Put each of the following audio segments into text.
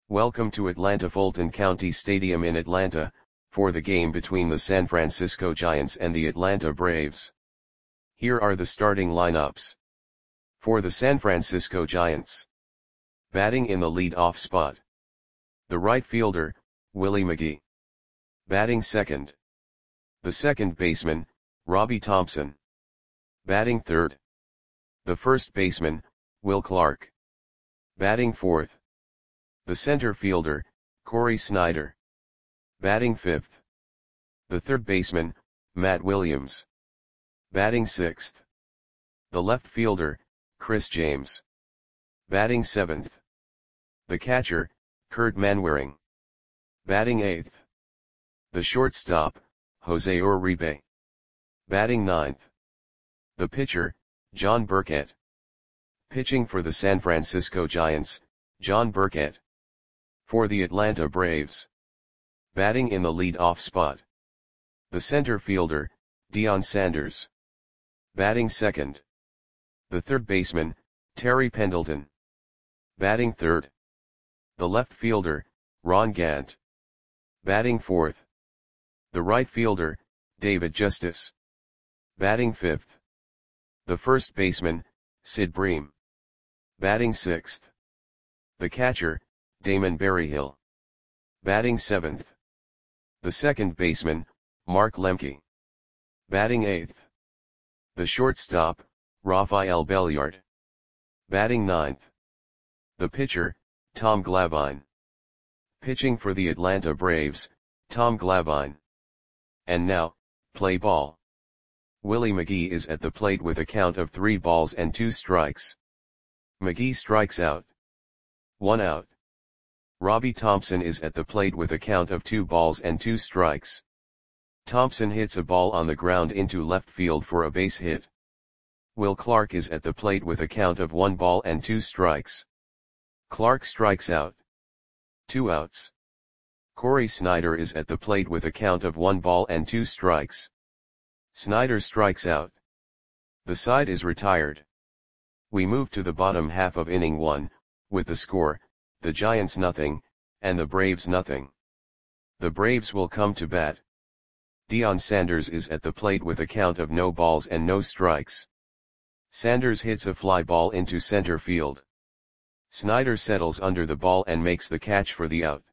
Welcome to Atlanta Fulton County Stadium in Atlanta, for the game between the San Francisco Giants and the Atlanta Braves. Here are the starting lineups. For the San Francisco Giants. Batting in the lead-off spot. The right fielder, Willie McGee. Batting second. The second baseman, Robbie Thompson. Batting third. The first baseman, Will Clark. Batting fourth. The center fielder, Cory Snyder. Batting fifth. The third baseman, Matt Williams. Batting sixth. The left fielder, Chris James. Batting seventh. The catcher, Kurt Manwaring. Batting eighth. The shortstop, Jose Uribe. Batting ninth. The pitcher, John Burkett. Pitching for the San Francisco Giants, John Burkett. For the Atlanta Braves. Batting in the lead-off spot. The center fielder, Deion Sanders. Batting second. The third baseman, Terry Pendleton. Batting third. The left fielder, Ron Gant. Batting fourth. The right fielder, David Justice. Batting fifth. The first baseman, Sid Bream. Batting sixth. The catcher, Damon Berryhill. Batting seventh. The second baseman, Mark Lemke. Batting eighth. The shortstop, Rafael Belliard. Batting ninth. The pitcher, Tom Glavine. Pitching for the Atlanta Braves, Tom Glavine. And now, play ball. Willie McGee is at the plate with a count of 3 balls and 2 strikes. McGee strikes out. 1 out. Robbie Thompson is at the plate with a count of 2 balls and 2 strikes. Thompson hits a ball on the ground into left field for a base hit. Will Clark is at the plate with a count of 1 ball and 2 strikes. Clark strikes out. 2 outs. Cory Snyder is at the plate with a count of 1 ball and 2 strikes. Snyder strikes out. The side is retired. We move to the bottom half of inning 1, with the score, the Giants nothing, and the Braves nothing. The Braves will come to bat. Deion Sanders is at the plate with a count of no balls and no strikes. Sanders hits a fly ball into center field. Snyder settles under the ball and makes the catch for the out.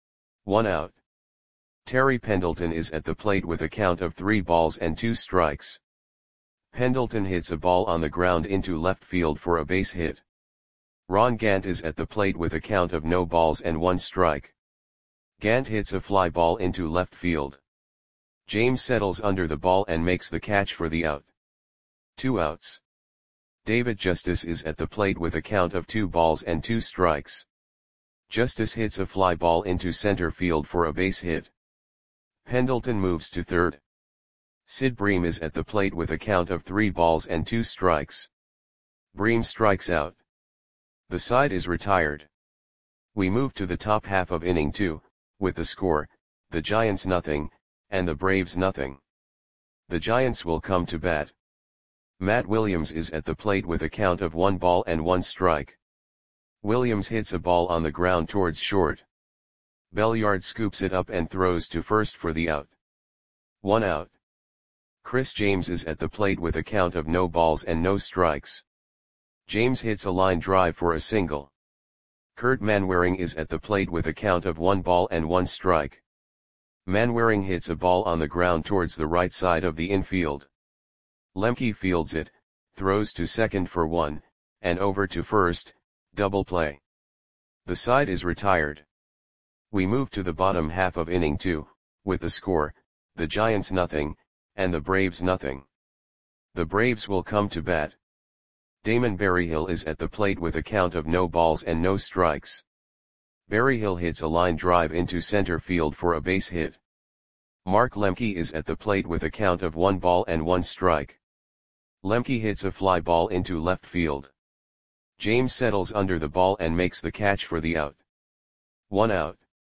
1 out. Terry Pendleton is at the plate with a count of 3 balls and 2 strikes. Pendleton hits a ball on the ground into left field for a base hit. Ron Gant is at the plate with a count of no balls and 1 strike. Gant hits a fly ball into left field. James settles under the ball and makes the catch for the out. 2 outs. David Justice is at the plate with a count of 2 balls and 2 strikes. Justice hits a fly ball into center field for a base hit. Pendleton moves to third. Sid Bream is at the plate with a count of 3 balls and 2 strikes. Bream strikes out. The side is retired. We move to the top half of inning 2, with the score, the Giants nothing, and the Braves nothing. The Giants will come to bat. Matt Williams is at the plate with a count of 1 ball and 1 strike. Williams hits a ball on the ground towards short. Belliard scoops it up and throws to first for the out. 1 out. Chris James is at the plate with a count of no balls and no strikes. James hits a line drive for a single. Kurt Manwaring is at the plate with a count of 1 ball and 1 strike. Manwaring hits a ball on the ground towards the right side of the infield. Lemke fields it, throws to second for 1, and over to first, double play. The side is retired. We move to the bottom half of inning 2, with the score, the Giants nothing, and the Braves nothing. The Braves will come to bat. Damon Berryhill is at the plate with a count of no balls and no strikes. Berryhill hits a line drive into center field for a base hit. Mark Lemke is at the plate with a count of 1 ball and 1 strike. Lemke hits a fly ball into left field. James settles under the ball and makes the catch for the out. 1 out.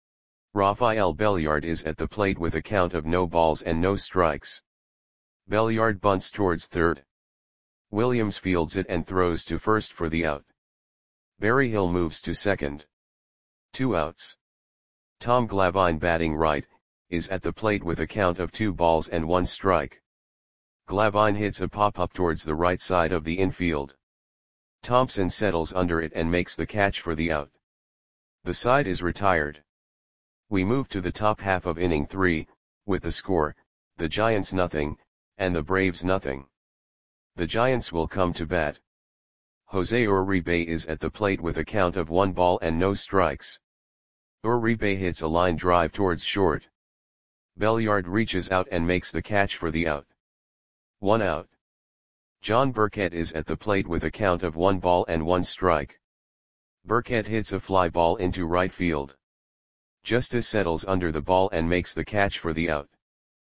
Rafael Belliard is at the plate with a count of no balls and no strikes. Belliard bunts towards third. Williams fields it and throws to first for the out. Berryhill moves to second. 2 outs. Tom Glavine batting right, is at the plate with a count of 2 balls and 1 strike. Glavine hits a pop-up towards the right side of the infield. Thompson settles under it and makes the catch for the out. The side is retired. We move to the top half of inning 3, with the score, the Giants nothing, and the Braves nothing. The Giants will come to bat. Jose Uribe is at the plate with a count of 1 ball and no strikes. Uribe hits a line drive towards short. Belliard reaches out and makes the catch for the out. 1 out. John Burkett is at the plate with a count of 1 ball and 1 strike. Burkett hits a fly ball into right field. Justice settles under the ball and makes the catch for the out.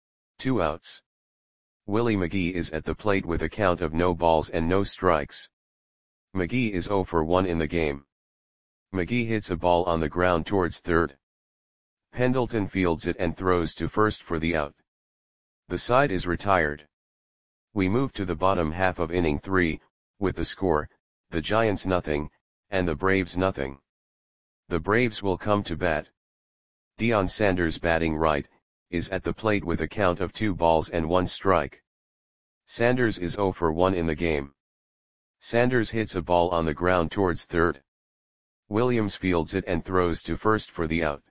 2 outs. Willie McGee is at the plate with a count of no balls and no strikes. McGee is 0 for 1 in the game. McGee hits a ball on the ground towards third. Pendleton fields it and throws to first for the out. The side is retired. We move to the bottom half of inning 3, with the score, the Giants nothing, and the Braves nothing. The Braves will come to bat. Deion Sanders batting right, is at the plate with a count of 2 balls and 1 strike. Sanders is 0 for 1 in the game. Sanders hits a ball on the ground towards third. Williams fields it and throws to first for the out.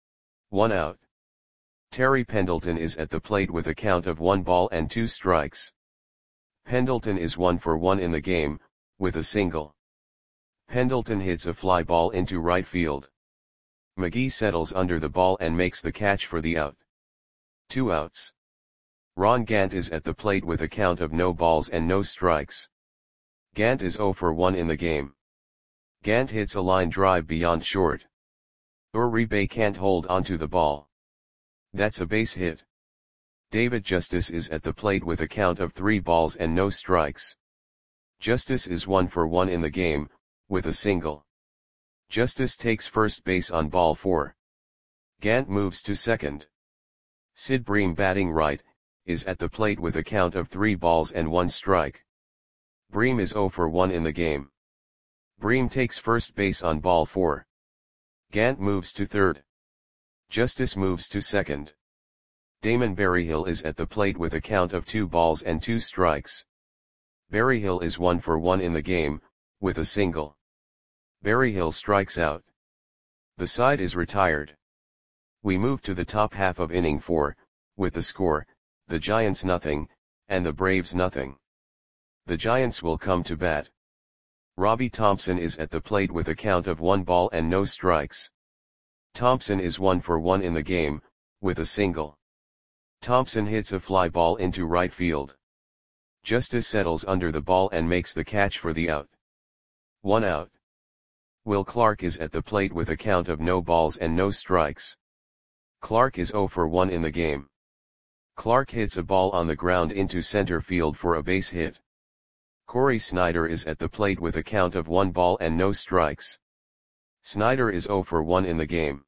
1 out. Terry Pendleton is at the plate with a count of 1 ball and 2 strikes. Pendleton is 1 for 1 in the game, with a single. Pendleton hits a fly ball into right field. McGee settles under the ball and makes the catch for the out. 2 outs. Ron Gant is at the plate with a count of no balls and no strikes. Gant is 0 for 1 in the game. Gant hits a line drive beyond short. Uribe can't hold onto the ball. That's a base hit. David Justice is at the plate with a count of 3 balls and no strikes. Justice is 1 for 1 in the game, with a single. Justice takes first base on ball 4. Gant moves to second. Sid Bream batting right, is at the plate with a count of 3 balls and 1 strike. Bream is 0 for 1 in the game. Bream takes first base on ball 4. Gant moves to third. Justice moves to second. Damon Berryhill is at the plate with a count of 2 balls and 2 strikes. Berryhill is 1 for 1 in the game, with a single. Berryhill strikes out. The side is retired. We move to the top half of inning 4, with the score, the Giants nothing, and the Braves nothing. The Giants will come to bat. Robbie Thompson is at the plate with a count of 1 ball and no strikes. Thompson is 1 for 1 in the game, with a single. Thompson hits a fly ball into right field. Justice settles under the ball and makes the catch for the out. 1 out. Will Clark is at the plate with a count of no balls and no strikes. Clark is 0 for 1 in the game. Clark hits a ball on the ground into center field for a base hit. Corey Snyder is at the plate with a count of 1 ball and no strikes. Snyder is 0 for 1 in the game.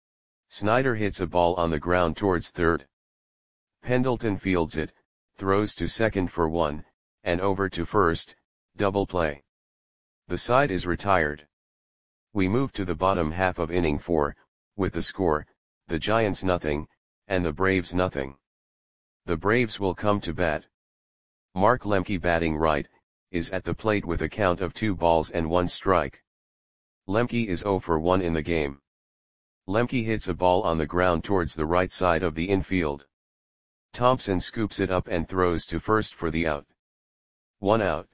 Snyder hits a ball on the ground towards third. Pendleton fields it, throws to second for 1, and over to first, double play. The side is retired. We move to the bottom half of inning 4, with the score, the Giants nothing, and the Braves nothing. The Braves will come to bat. Mark Lemke batting right, is at the plate with a count of 2 balls and 1 strike. Lemke is 0 for 1 in the game. Lemke hits a ball on the ground towards the right side of the infield. Thompson scoops it up and throws to first for the out. 1 out.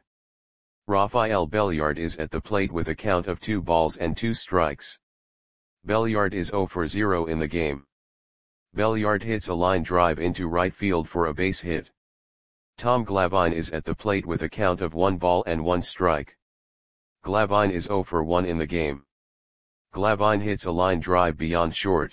Rafael Belliard is at the plate with a count of 2 balls and 2 strikes. Belliard is 0 for 0 in the game. Belliard hits a line drive into right field for a base hit. Tom Glavine is at the plate with a count of 1 ball and 1 strike. Glavine is 0 for 1 in the game. Glavine hits a line drive beyond short.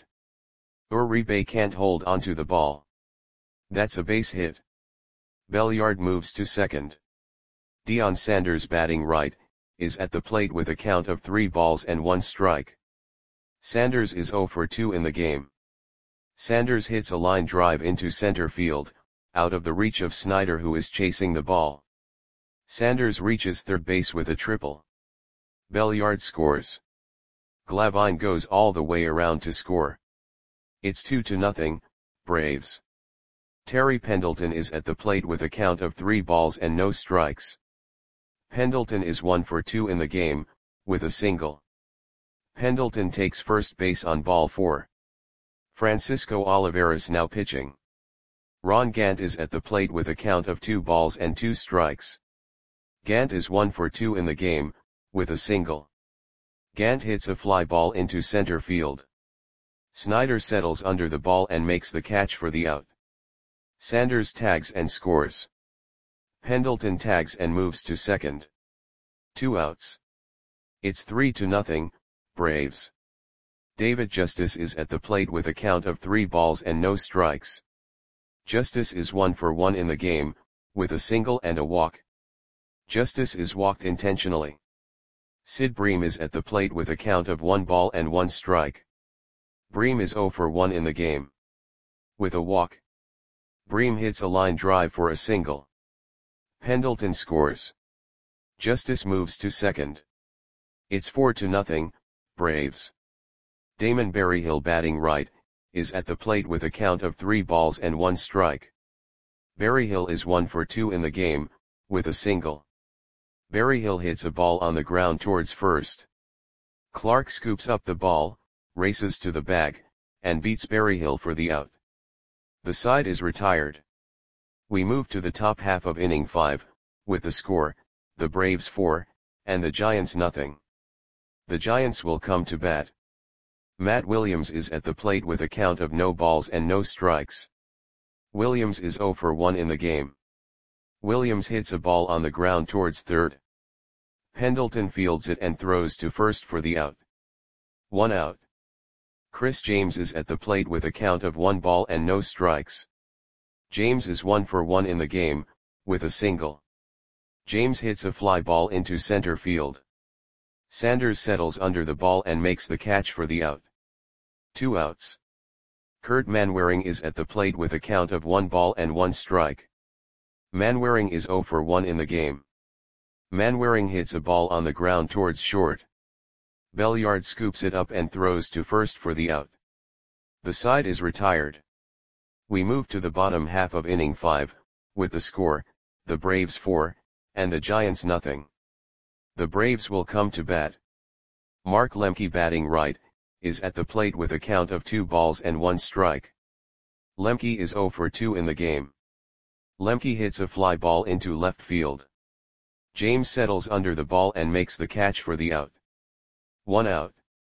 Uribe can't hold onto the ball. That's a base hit. Belliard moves to second. Deion Sanders batting right, is at the plate with a count of 3 balls and 1 strike. Sanders is 0 for 2 in the game. Sanders hits a line drive into center field, out of the reach of Snyder who is chasing the ball. Sanders reaches third base with a triple. Belliard scores. Glavine goes all the way around to score. It's 2-0, Braves. Terry Pendleton is at the plate with a count of 3 balls and no strikes. Pendleton is 1 for 2 in the game, with a single. Pendleton takes first base on ball 4. Francisco Olivares now pitching. Ron Gant is at the plate with a count of 2 balls and 2 strikes. Gant is 1 for 2 in the game, with a single. Gant hits a fly ball into center field. Snyder settles under the ball and makes the catch for the out. Sanders tags and scores. Pendleton tags and moves to second. 2 outs. It's 3-0, Braves. David Justice is at the plate with a count of 3 balls and no strikes. Justice is 1 for 1 in the game, with a single and a walk. Justice is walked intentionally. Sid Bream is at the plate with a count of 1 ball and 1 strike. Bream is 0 for 1 in the game. With a walk. Bream hits a line drive for a single. Pendleton scores. Justice moves to second. It's 4-0, Braves. Damon Berryhill batting right, is at the plate with a count of 3 balls and 1 strike. Berryhill is 1 for 2 in the game, with a single. Berryhill hits a ball on the ground towards first. Clark scoops up the ball, races to the bag, and beats Berryhill for the out. The side is retired. We move to the top half of inning 5, with the score, the Braves 4, and the Giants nothing. The Giants will come to bat. Matt Williams is at the plate with a count of no balls and no strikes. Williams is 0 for 1 in the game. Williams hits a ball on the ground towards third. Pendleton fields it and throws to first for the out. 1 out. Chris James is at the plate with a count of 1 ball and no strikes. James is 1 for 1 in the game, with a single. James hits a fly ball into center field. Sanders settles under the ball and makes the catch for the out. 2 outs. Kurt Manwaring is at the plate with a count of 1 ball and 1 strike. Manwaring is 0 for 1 in the game. Manwaring hits a ball on the ground towards short. Belliard scoops it up and throws to first for the out. The side is retired. We move to the bottom half of inning 5, with the score, the Braves 4, and the Giants nothing. The Braves will come to bat. Mark Lemke batting right, is at the plate with a count of 2 balls and 1 strike. Lemke is 0 for 2 in the game. Lemke hits a fly ball into left field. James settles under the ball and makes the catch for the out. 1 out.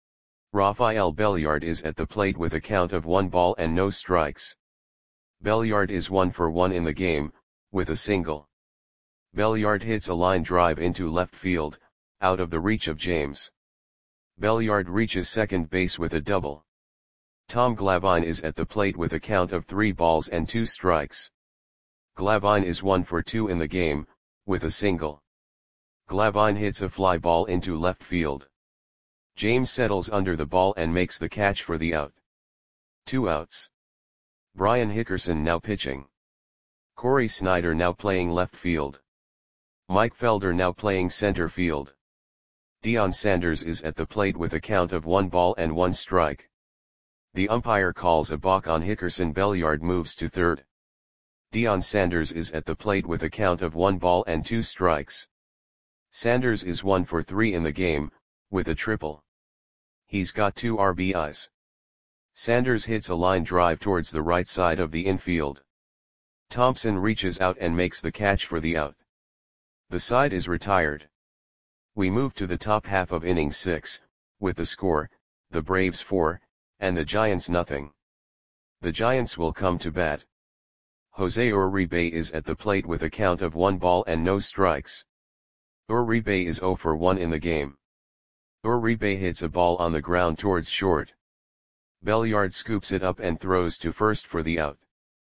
Rafael Belliard is at the plate with a count of 1 ball and no strikes. Belliard is 1 for 1 in the game, with a single. Belliard hits a line drive into left field, out of the reach of James. Belliard reaches second base with a double. Tom Glavine is at the plate with a count of 3 balls and 2 strikes. Glavine is 1 for 2 in the game, with a single. Glavine hits a fly ball into left field. James settles under the ball and makes the catch for the out. 2 outs. Brian Hickerson now pitching. Corey Snyder now playing left field. Mike Felder now playing center field. Deion Sanders is at the plate with a count of 1 ball and 1 strike. The umpire calls a balk on Hickerson. Belliard moves to third. Deion Sanders is at the plate with a count of 1 ball and 2 strikes. Sanders is 1 for 3 in the game, with a triple. He's got 2 RBIs. Sanders hits a line drive towards the right side of the infield. Thompson reaches out and makes the catch for the out. The side is retired. We move to the top half of inning 6, with the score, the Braves 4, and the Giants nothing. The Giants will come to bat. Jose Uribe is at the plate with a count of 1 ball and no strikes. Uribe is 0 for 1 in the game. Uribe hits a ball on the ground towards short. Belliard scoops it up and throws to first for the out.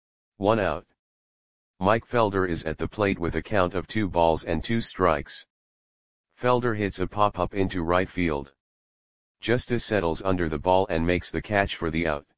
1 out. Mike Felder is at the plate with a count of 2 balls and 2 strikes. Felder hits a pop-up into right field. Justice settles under the ball and makes the catch for the out.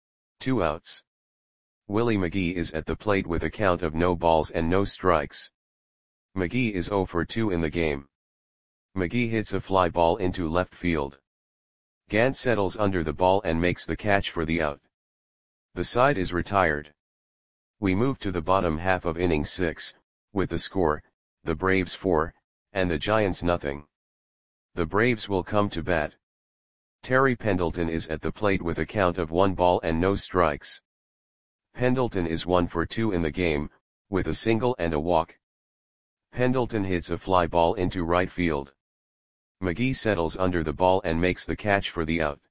2 outs. Willie McGee is at the plate with a count of no balls and no strikes. McGee is 0 for 2 in the game. McGee hits a fly ball into left field. Gant settles under the ball and makes the catch for the out. The side is retired. We move to the bottom half of inning 6, with the score, the Braves 4, and the Giants nothing. The Braves will come to bat. Terry Pendleton is at the plate with a count of 1 ball and no strikes. Pendleton is 1 for 2 in the game, with a single and a walk. Pendleton hits a fly ball into right field. McGee settles under the ball and makes the catch for the out.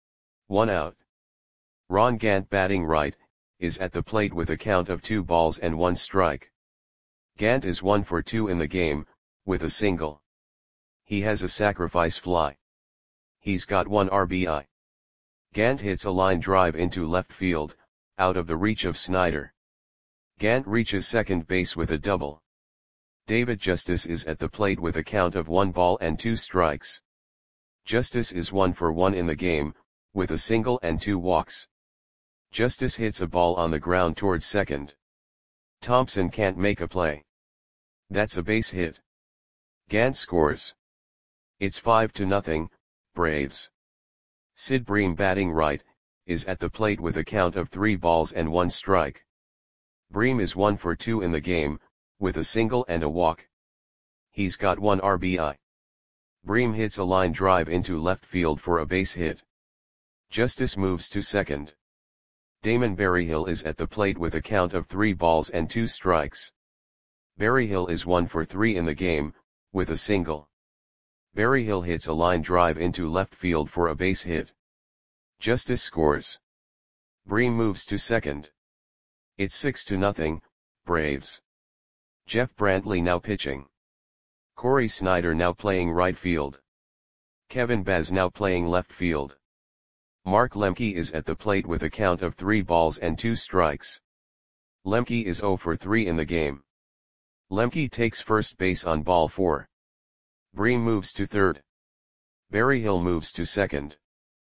1 out. Ron Gant, batting right, is at the plate with a count of 2 balls and 1 strike. Gant is 1 for 2 in the game, with a single. He has a sacrifice fly. He's got 1 RBI. Gant hits a line drive into left field, out of the reach of Snyder. Gant reaches second base with a double. David Justice is at the plate with a count of 1 ball and 2 strikes. Justice is 1 for 1 in the game, with a single and 2 walks. Justice hits a ball on the ground towards second. Thompson can't make a play. That's a base hit. Gant scores. It's 5-0, Braves. Sid Bream, batting right, is at the plate with a count of 3 balls and 1 strike. Bream is 1 for 2 in the game, with a single and a walk. He's got 1 RBI. Bream hits a line drive into left field for a base hit. Justice moves to second. Damon Berryhill is at the plate with a count of 3 balls and 2 strikes. Berryhill is 1 for 3 in the game, with a single. Berryhill hits a line drive into left field for a base hit. Justice scores. Bream moves to second. It's 6-0, Braves. Jeff Brantley now pitching. Corey Snyder now playing right field. Kevin Baz now playing left field. Mark Lemke is at the plate with a count of 3 balls and 2 strikes. Lemke is 0 for 3 in the game. Lemke takes first base on ball 4. Bream moves to third. Berryhill moves to second.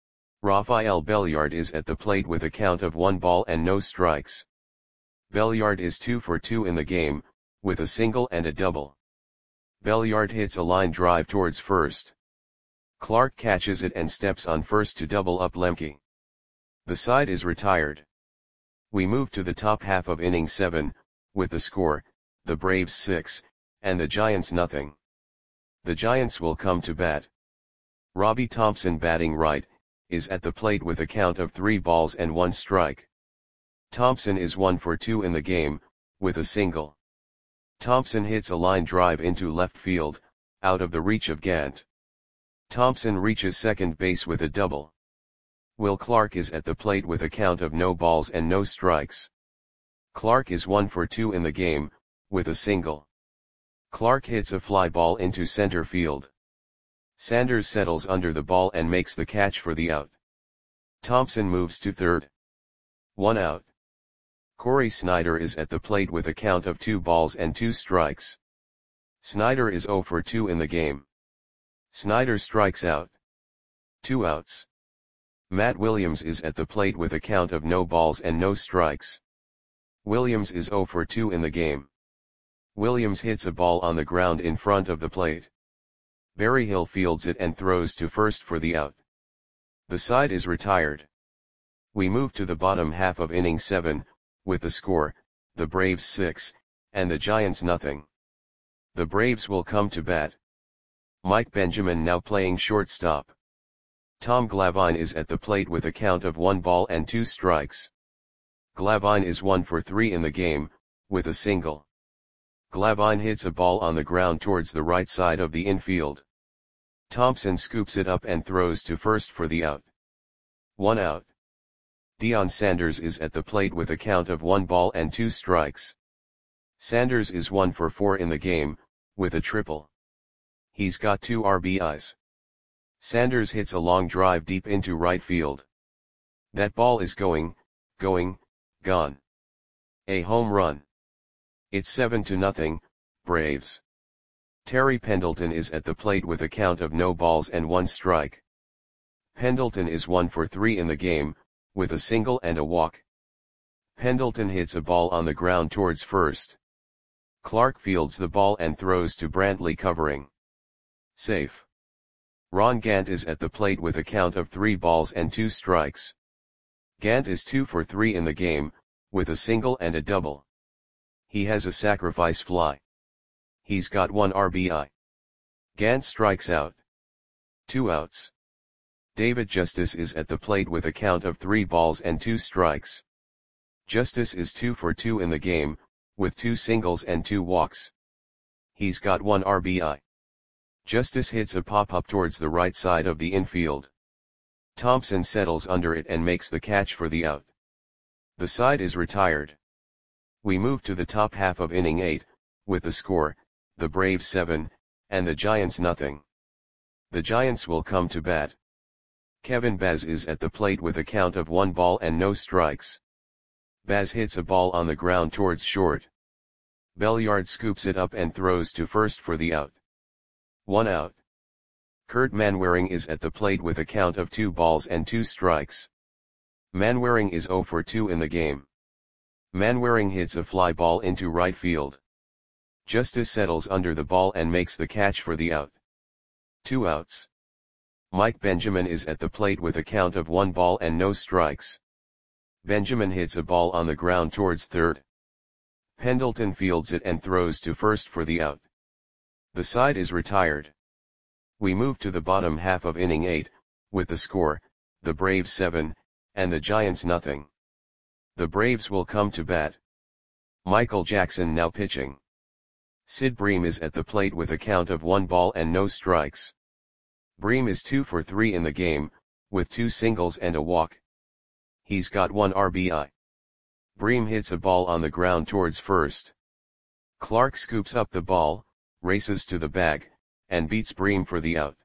Rafael Belliard is at the plate with a count of 1 ball and no strikes. Belliard is 2 for 2 in the game, with a single and a double. Belliard hits a line drive towards first. Clark catches it and steps on first to double up Lemke. The side is retired. We move to the top half of inning 7, with the score, the Braves 6, and the Giants nothing. The Giants will come to bat. Robbie Thompson, batting right, is at the plate with a count of 3 balls and 1 strike. Thompson is 1 for 2 in the game, with a single. Thompson hits a line drive into left field, out of the reach of Gant. Thompson reaches second base with a double. Will Clark is at the plate with a count of no balls and no strikes. Clark is 1 for 2 in the game, with a single. Clark hits a fly ball into center field. Sanders settles under the ball and makes the catch for the out. Thompson moves to third. 1 out. Corey Snyder is at the plate with a count of 2 balls and 2 strikes. Snyder is 0 for 2 in the game. Snyder strikes out. 2 outs. Matt Williams is at the plate with a count of no balls and no strikes. Williams is 0 for 2 in the game. Williams hits a ball on the ground in front of the plate. Berryhill fields it and throws to first for the out. The side is retired. We move to the bottom half of inning 7, with the score, the Braves 6, and the Giants nothing. The Braves will come to bat. Mike Benjamin now playing shortstop. Tom Glavine is at the plate with a count of 1 ball and 2 strikes. Glavine is 1 for 3 in the game, with a single. Glavine hits a ball on the ground towards the right side of the infield. Thompson scoops it up and throws to first for the out. 1 out. Deion Sanders is at the plate with a count of 1 ball and 2 strikes. Sanders is 1 for 4 in the game, with a triple. He's got 2 RBIs. Sanders hits a long drive deep into right field. That ball is going, gone. A home run. It's 7-0, Braves. Terry Pendleton is at the plate with a count of no balls and 1 strike. Pendleton is 1 for 3 in the game, with a single and a walk. Pendleton hits a ball on the ground towards first. Clark fields the ball and throws to Brantley covering. Safe. Ron Gant is at the plate with a count of 3 balls and 2 strikes. Gant is 2 for 3 in the game, with a single and a double. He has a sacrifice fly. He's got 1 RBI. Gant strikes out. 2 outs. David Justice is at the plate with a count of 3 balls and 2 strikes. Justice is 2 for 2 in the game, with 2 singles and 2 walks. He's got 1 RBI. Justice hits a pop-up towards the right side of the infield. Thompson settles under it and makes the catch for the out. The side is retired. We move to the top half of inning 8, with the score, the Braves 7, and the Giants nothing. The Giants will come to bat. Kevin Baz is at the plate with a count of 1 ball and no strikes. Baz hits a ball on the ground towards short. Belliard scoops it up and throws to first for the out. 1 out. Kurt Manwaring is at the plate with a count of 2 balls and 2 strikes. Manwaring is 0 for 2 in the game. Manwaring hits a fly ball into right field. Justice settles under the ball and makes the catch for the out. 2 outs. Mike Benjamin is at the plate with a count of 1 ball and no strikes. Benjamin hits a ball on the ground towards third. Pendleton fields it and throws to first for the out. The side is retired. We move to the bottom half of inning 8, with the score, the Braves 7, and the Giants nothing. The Braves will come to bat. Michael Jackson now pitching. Sid Bream is at the plate with a count of 1 ball and no strikes. Bream is 2 for 3 in the game, with 2 singles and a walk. He's got 1 RBI. Bream hits a ball on the ground towards first. Clark scoops up the ball, races to the bag, and beats Bream for the out.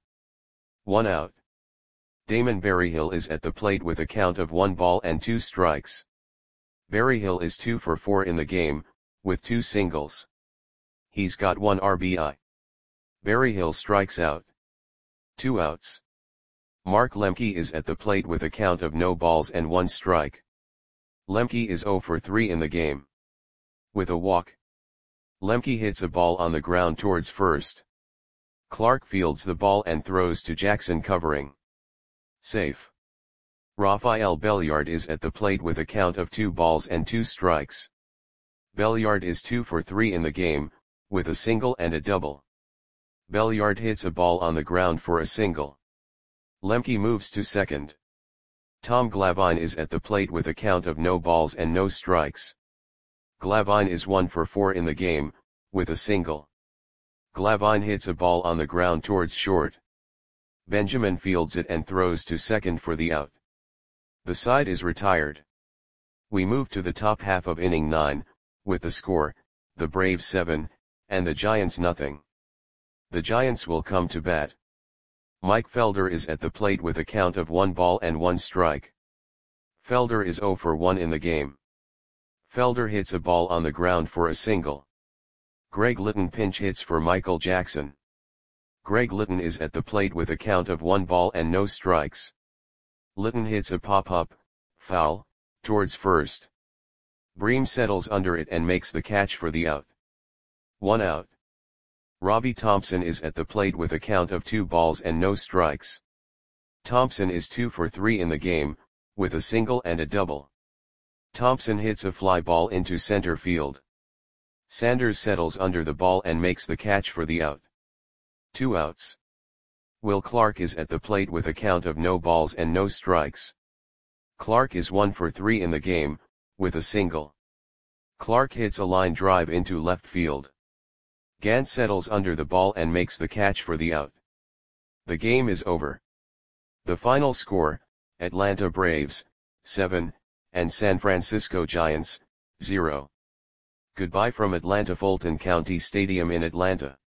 1 out. Damon Berryhill is at the plate with a count of 1 ball and 2 strikes. Berryhill is 2 for 4 in the game, with 2 singles. He's got 1 RBI. Berryhill strikes out. 2 outs. Mark Lemke is at the plate with a count of no balls and 1 strike. Lemke is 0 for 3 in the game. With a walk. Lemke hits a ball on the ground towards first. Clark fields the ball and throws to Jackson covering. Safe. Rafael Belliard is at the plate with a count of 2 balls and 2 strikes. Belliard is 2 for 3 in the game, with a single and a double. Belliard hits a ball on the ground for a single. Lemke moves to second. Tom Glavine is at the plate with a count of no balls and no strikes. Glavine is 1 for 4 in the game, with a single. Glavine hits a ball on the ground towards short. Benjamin fields it and throws to second for the out. The side is retired. We move to the top half of inning 9, with the score, the Braves 7, and the Giants nothing. The Giants will come to bat. Mike Felder is at the plate with a count of 1 ball and 1 strike. Felder is 0 for 1 in the game. Felder hits a ball on the ground for a single. Greg Litton pinch hits for Michael Jackson. Greg Litton is at the plate with a count of 1 ball and no strikes. Litton hits a pop-up, foul, towards first. Bream settles under it and makes the catch for the out. 1 out. Robbie Thompson is at the plate with a count of 2 balls and no strikes. Thompson is 2 for 3 in the game, with a single and a double. Thompson hits a fly ball into center field. Sanders settles under the ball and makes the catch for the out. 2 outs. Will Clark is at the plate with a count of no balls and no strikes. Clark is 1 for 3 in the game, with a single. Clark hits a line drive into left field. Gant settles under the ball and makes the catch for the out. The game is over. The final score, Atlanta Braves, 7, and San Francisco Giants, 0. Goodbye from Atlanta Fulton County Stadium in Atlanta.